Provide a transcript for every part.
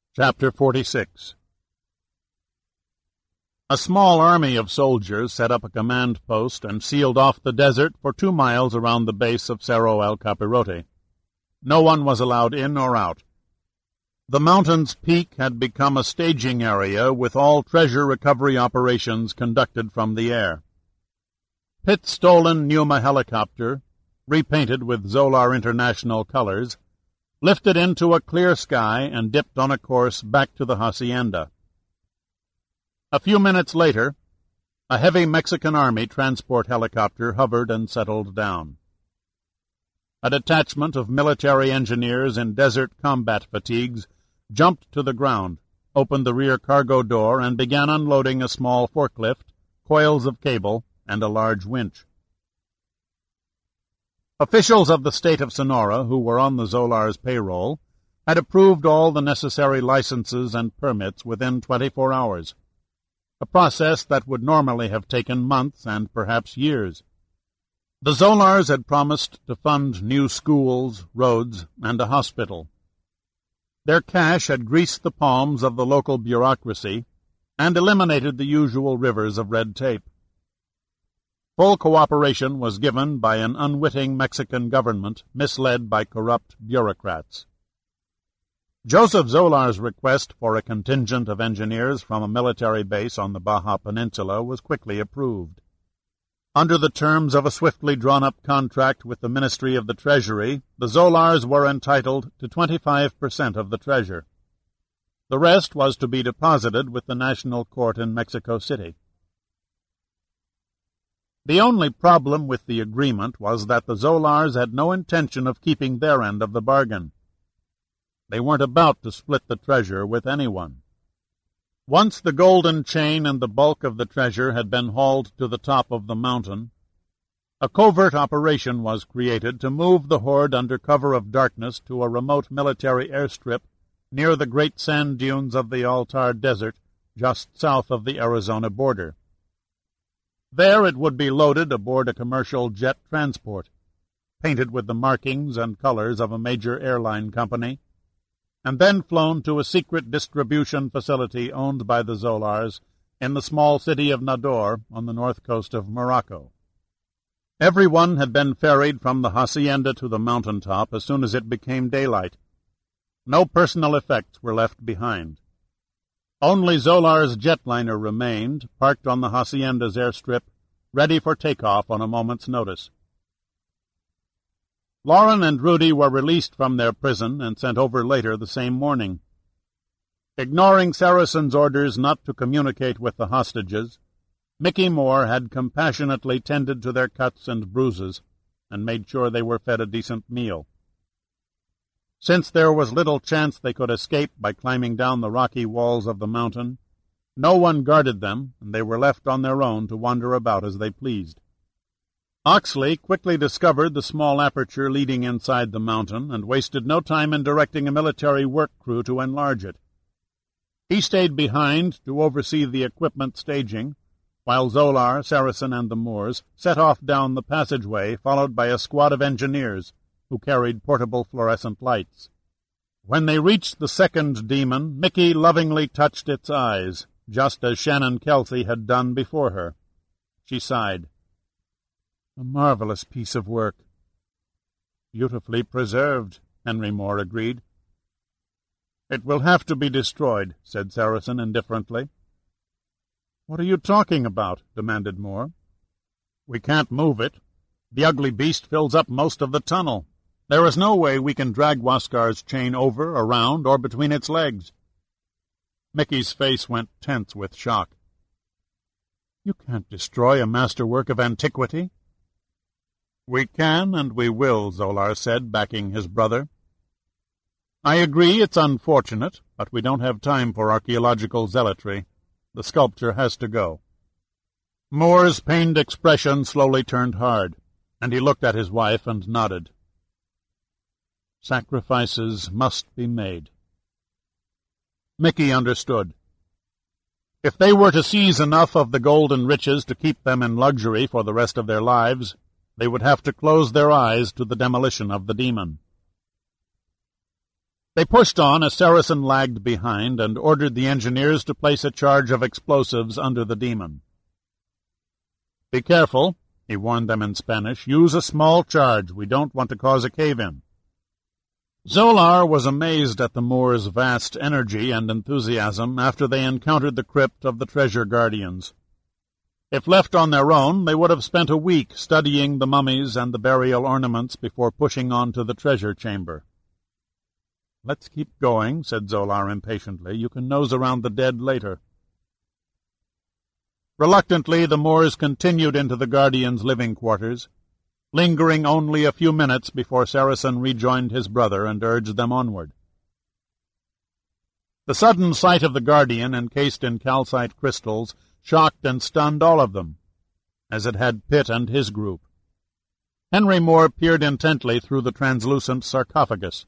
Chapter 46. A small army of soldiers set up a command post and sealed off the desert for 2 miles around the base of Cerro El Capirote. No one was allowed in or out. The mountain's peak had become a staging area with all treasure recovery operations conducted from the air. Pitt's stolen Pneuma helicopter, repainted with Zolar International colors, lifted into a clear sky and dipped on a course back to the hacienda. A few minutes later, a heavy Mexican Army transport helicopter hovered and settled down. A detachment of military engineers in desert combat fatigues jumped to the ground, opened the rear cargo door, and began unloading a small forklift, coils of cable, and a large winch. Officials of the state of Sonora, who were on the Zolar's payroll, had approved all the necessary licenses and permits within 24 hours, a process that would normally have taken months and perhaps years. The Zolars had promised to fund new schools, roads, and a hospital. Their cash had greased the palms of the local bureaucracy and eliminated the usual rivers of red tape. Full cooperation was given by an unwitting Mexican government misled by corrupt bureaucrats. Joseph Zolar's request for a contingent of engineers from a military base on the Baja Peninsula was quickly approved. Under the terms of a swiftly drawn-up contract with the Ministry of the Treasury, the Zolars were entitled to 25% of the treasure. The rest was to be deposited with the National Court in Mexico City. The only problem with the agreement was that the Zolars had no intention of keeping their end of the bargain. They weren't about to split the treasure with anyone. Once the golden chain and the bulk of the treasure had been hauled to the top of the mountain, a covert operation was created to move the hoard under cover of darkness to a remote military airstrip near the great sand dunes of the Altar Desert just south of the Arizona border. There it would be loaded aboard a commercial jet transport, painted with the markings and colors of a major airline company, and then flown to a secret distribution facility owned by the Zolars in the small city of Nador on the north coast of Morocco. Everyone had been ferried from the hacienda to the mountaintop as soon as it became daylight. No personal effects were left behind. Only Zolar's jetliner remained, parked on the hacienda's airstrip, ready for takeoff on a moment's notice. Lauren and Rudy were released from their prison and sent over later the same morning. Ignoring Saracen's orders not to communicate with the hostages, Mickey Moore had compassionately tended to their cuts and bruises and made sure they were fed a decent meal. Since there was little chance they could escape by climbing down the rocky walls of the mountain, no one guarded them, and they were left on their own to wander about as they pleased. Oxley quickly discovered the small aperture leading inside the mountain and wasted no time in directing a military work crew to enlarge it. He stayed behind to oversee the equipment staging, while Zolar, Saracen, and the Moors set off down the passageway, followed by a squad of engineers who carried portable fluorescent lights. When they reached the second demon, Mickey lovingly touched its eyes, just as Shannon Kelsey had done before her. She sighed. A marvelous piece of work. Beautifully preserved, Henry Moore agreed. It will have to be destroyed, said Saracen indifferently. What are you talking about? Demanded Moore. We can't move it. The ugly beast fills up most of the tunnel. There is no way we can drag Huascar's chain over, around, or between its legs. Mickey's face went tense with shock. You can't destroy a masterwork of antiquity. We can and we will, Zolar said, backing his brother. I agree it's unfortunate, but we don't have time for archaeological zealotry. The sculpture has to go. Moore's pained expression slowly turned hard, and he looked at his wife and nodded. Sacrifices must be made. Mickey understood. If they were to seize enough of the golden riches to keep them in luxury for the rest of their lives, they would have to close their eyes to the demolition of the demon. They pushed on as Saracen lagged behind and ordered the engineers to place a charge of explosives under the Demon. "Be careful," he warned them in Spanish. "Use a small charge. We don't want to cause a cave-in." Zolar was amazed at the Moors' vast energy and enthusiasm after they encountered the crypt of the treasure guardians. If left on their own, they would have spent a week studying the mummies and the burial ornaments before pushing on to the treasure chamber. "Let's keep going," said Zolar impatiently. "You can nose around the dead later." Reluctantly, the Moors continued into the Guardian's living quarters, lingering only a few minutes before Saracen rejoined his brother and urged them onward. The sudden sight of the Guardian, encased in calcite crystals, shocked and stunned all of them, as it had Pitt and his group. Henry Moore peered intently through the translucent sarcophagus.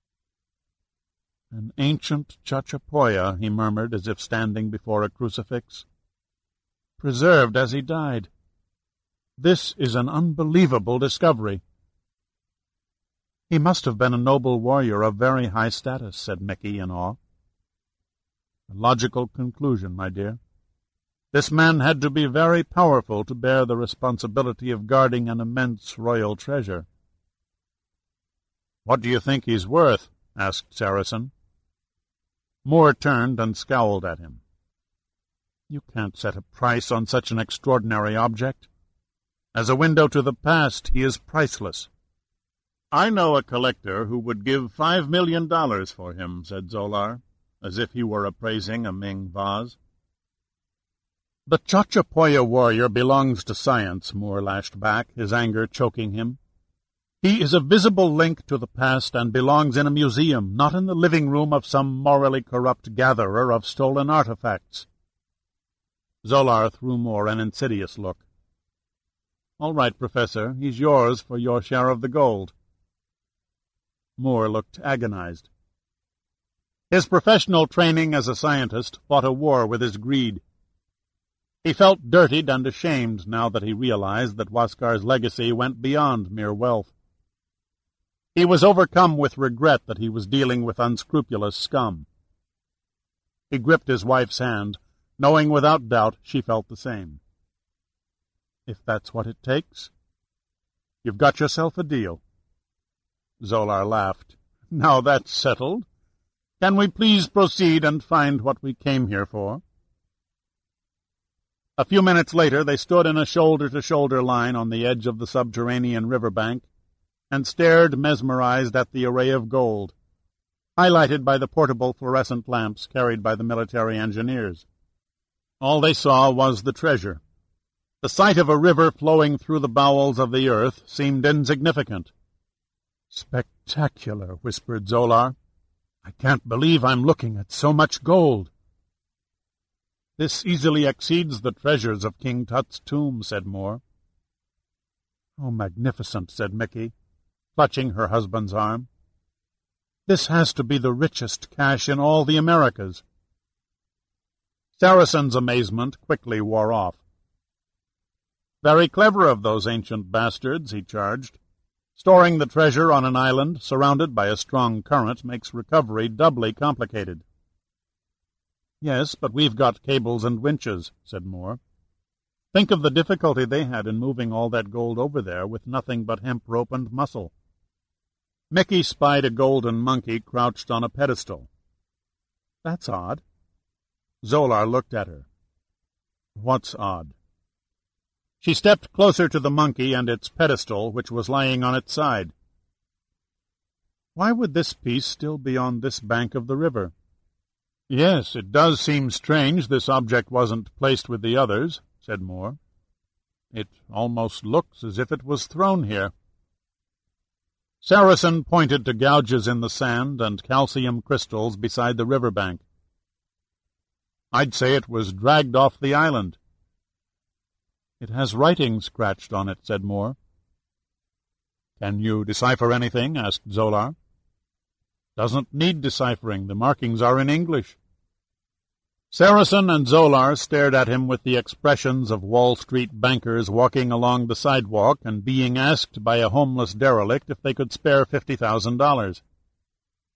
"An ancient Chachapoya," he murmured, as if standing before a crucifix. "Preserved as he died. This is an unbelievable discovery." "He must have been a noble warrior of very high status," said Mickey in awe. "A logical conclusion, my dear. This man had to be very powerful to bear the responsibility of guarding an immense royal treasure." "What do you think he's worth?" asked Saracen. Moore turned and scowled at him. "You can't set a price on such an extraordinary object. As a window to the past, he is priceless." "I know a collector who would give $5 million for him," said Zolar, as if he were appraising a Ming vase. "The Chachapoya warrior belongs to science," Moore lashed back, his anger choking him. "He is a visible link to the past and belongs in a museum, not in the living room of some morally corrupt gatherer of stolen artifacts." Zolar threw Moore an insidious look. "All right, Professor, he's yours for your share of the gold." Moore looked agonized. His professional training as a scientist fought a war with his greed. He felt dirtied and ashamed now that he realized that Huascar's legacy went beyond mere wealth. He was overcome with regret that he was dealing with unscrupulous scum. He gripped his wife's hand, knowing without doubt she felt the same. "If that's what it takes, you've got yourself a deal." Zolar laughed. "Now that's settled. Can we please proceed and find what we came here for?" A few minutes later they stood in a shoulder-to-shoulder line on the edge of the subterranean river-bank and stared mesmerized at the array of gold, highlighted by the portable fluorescent lamps carried by the military engineers. All they saw was the treasure. The sight of a river flowing through the bowels of the earth seemed insignificant. "Spectacular," whispered Zolar. "I can't believe I'm looking at so much gold." "This easily exceeds the treasures of King Tut's tomb," said Moore. "Oh, magnificent," said Mickey, clutching her husband's arm. "This has to be the richest cache in all the Americas." Saracen's amazement quickly wore off. "Very clever of those ancient bastards," he charged. "Storing the treasure on an island surrounded by a strong current makes recovery doubly complicated." "Yes, but we've got cables and winches," said Moore. "Think of the difficulty they had in moving all that gold over there with nothing but hemp rope and muscle." Mickey spied a golden monkey crouched on a pedestal. "That's odd." Zolar looked at her. "What's odd?" She stepped closer to the monkey and its pedestal, which was lying on its side. "Why would this piece still be on this bank of the river?" "Yes, it does seem strange this object wasn't placed with the others," said Moore. "It almost looks as if it was thrown here." Saracen pointed to gouges in the sand and calcium crystals beside the river bank. "I'd say it was dragged off the island." "It has writing scratched on it," said Moore. "Can you decipher anything?" asked Zolar. "Doesn't need deciphering. The markings are in English." Saracen and Zolar stared at him with the expressions of Wall Street bankers walking along the sidewalk and being asked by a homeless derelict if they could spare $50,000.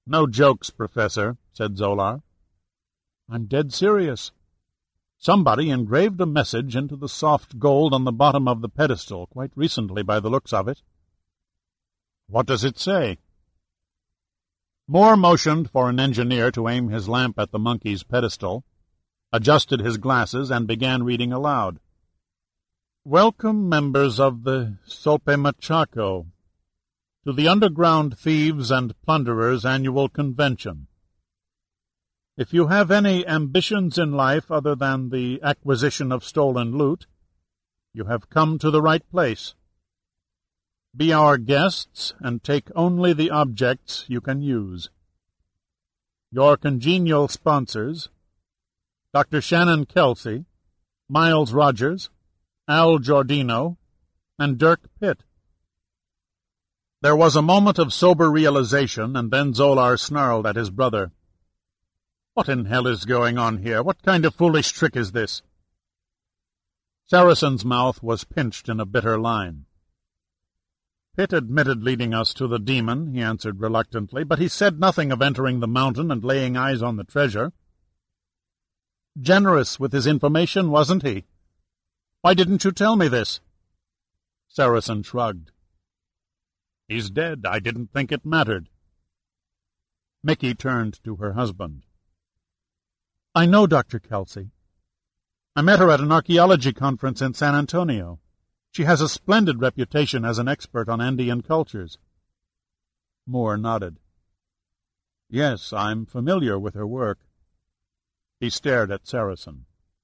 "No jokes, Professor," said Zolar. "I'm dead serious. Somebody engraved a message into the soft gold on the bottom of the pedestal quite recently by the looks of it." "What does it say?" Moore motioned for an engineer to aim his lamp at the monkey's pedestal, adjusted his glasses, and began reading aloud. "Welcome, members of the Solpe-Machaco, to the Underground Thieves and Plunderers Annual Convention. If you have any ambitions in life other than the acquisition of stolen loot, you have come to the right place. Be our guests and take only the objects you can use. Your congenial sponsors, Dr. Shannon Kelsey, Miles Rogers, Al Giordino, and Dirk Pitt." There was a moment of sober realization, and then Zolar snarled at his brother. "What in hell is going on here? What kind of foolish trick is this?" Saracen's mouth was pinched in a bitter line. "Pitt admitted leading us to the demon," he answered reluctantly, "but he said nothing of entering the mountain and laying eyes on the treasure. Generous with his information, wasn't he? Why didn't you tell me this?" Saracen shrugged. "He's dead. I didn't think it mattered." Mickey turned to her husband. "I know Dr. Kelsey. I met her at an archaeology conference in San Antonio. She has a splendid reputation as an expert on Andean cultures." Moore nodded. "Yes, I'm familiar with her work." He stared at Saracen.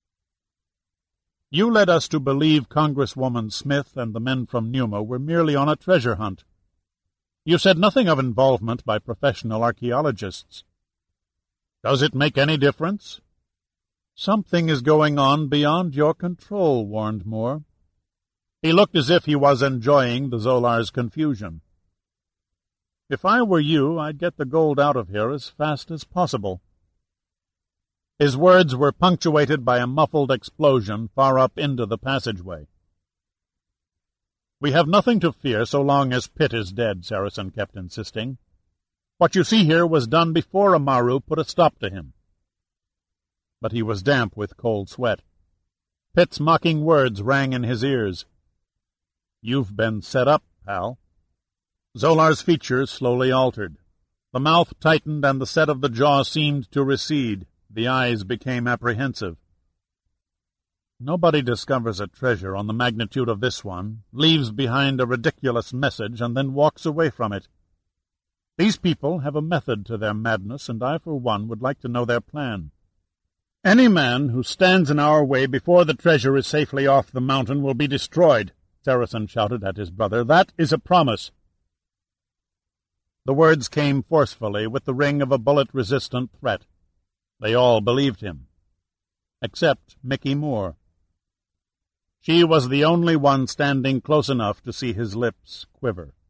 "You led us to believe Congresswoman Smith and the men from Numa were merely on a treasure hunt. You said nothing of involvement by professional archaeologists. Does it make any difference?" "Something is going on beyond your control," warned Moore. He looked as if he was enjoying the Zolar's confusion. "If I were you, I'd get the gold out of here as fast as possible." His words were punctuated by a muffled explosion far up into the passageway. "We have nothing to fear so long as Pitt is dead," Saracen kept insisting. "What you see here was done before Amaru put a stop to him." But he was damp with cold sweat. Pitt's mocking words rang in his ears. "You've been set up, pal." Zolar's features slowly altered. The mouth tightened and the set of the jaw seemed to recede. The eyes became apprehensive. "Nobody discovers a treasure on the magnitude of this one, leaves behind a ridiculous message, and then walks away from it. These people have a method to their madness, and I, for one, would like to know their plan. Any man who stands in our way before the treasure is safely off the mountain will be destroyed," Saracen shouted at his brother. "That is a promise." The words came forcefully, with the ring of a bullet-resistant threat. They all believed him, except Mickey Moore. She was the only one standing close enough to see his lips quiver.